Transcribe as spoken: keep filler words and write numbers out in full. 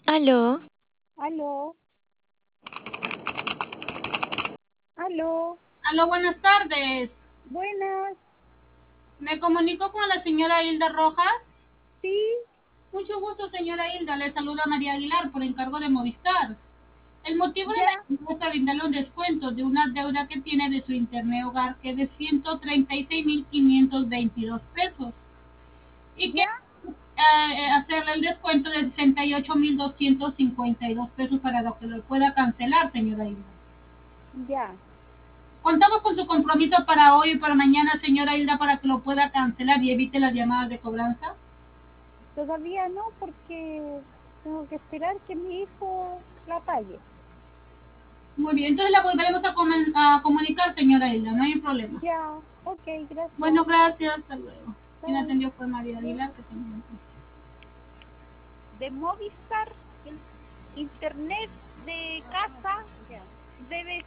Aló, Aló, aló, Aló, buenas tardes. buenas, Me comunico con la señora Hilda Rojas. sí, Mucho gusto, señora Hilda. Le saluda María Aguilar por encargo de Movistar. El motivo de ya, la llamada es para brindarle un descuento de una deuda que tiene de su internet hogar que es de ciento treinta y seis mil quinientos veintidós pesos. Y que ya, eh, hacerle el descuento de sesenta y ocho mil doscientos cincuenta y dos pesos para lo que lo pueda cancelar, señora Hilda. ya. Contamos con su compromiso para hoy y para mañana, señora Hilda, para que lo pueda cancelar y evite las llamadas de cobranza. Todavía no, porque tengo que esperar que mi hijo la pague. Muy bien, entonces la volveremos a, comen- a comunicar, señora Hilda, no hay problema. Ya, ok, Bueno, gracias. gracias, hasta luego. Quien Bye. atendió fue María De, Aguilar, que también. de Movistar, el internet de casa debe